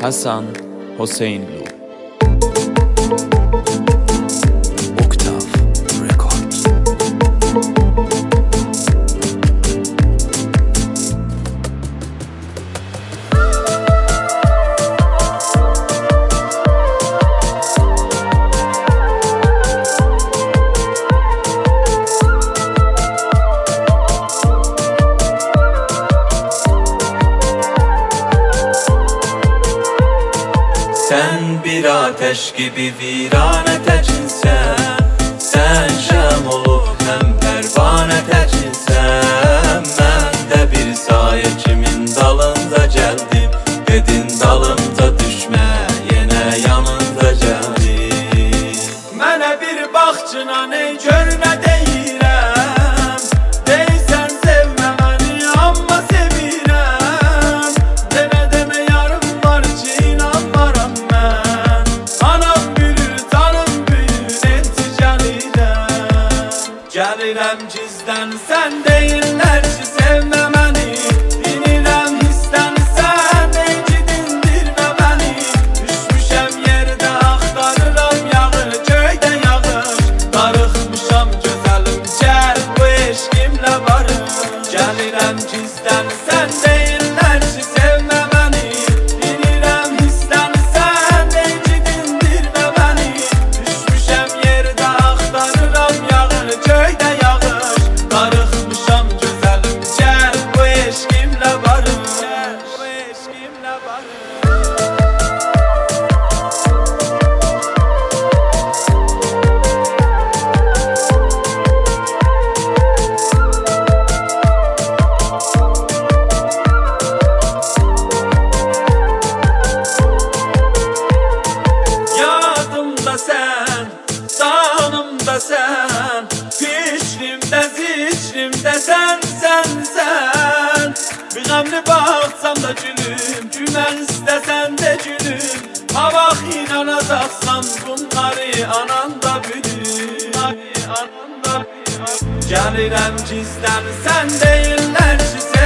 Hasan Hüseynlu. Sen bir ateş gibi virane tecinsen, sen şem olup hem pervane tecinsen, ben de bir sayeçimin dalında geldim, dedin dalımda düşme, yine yanında geldim. Mənə bir baxçına ne gör ne deyirəm, deysən sevmə məni amma sevirəm, demə yarım var ki inanmaram mən, anam bilir tanım bilir enti gəlirəm gizdən sən deyirlər ki sevmə məni, dinirəm hissdən sən encidindirmə məni, düşmüşəm yerdə axtarıram yağır göydə yağır, darıxmışam gözəlim gəl bu eşqimlə barış, gəlirəm gizdən sən deyirlər ki sevmə məni, dinirəm hissdən sən encidindirmə məni, düşmüşəm yerdə axtarıram yağır göydə yağır, darıxmışam gözəlim gəl bu eşqimlə barış, bu eşqimlə barış. Yadımda sən, canımda sən, fikrimdə, zikrimdə sən. Bir qəmli baxsam da gülüm, gülmək istəsən də gülüm, ha vaxt inanacaqsan bunları anan da bilir. Gəlirəm gizdən sən deyirlər ki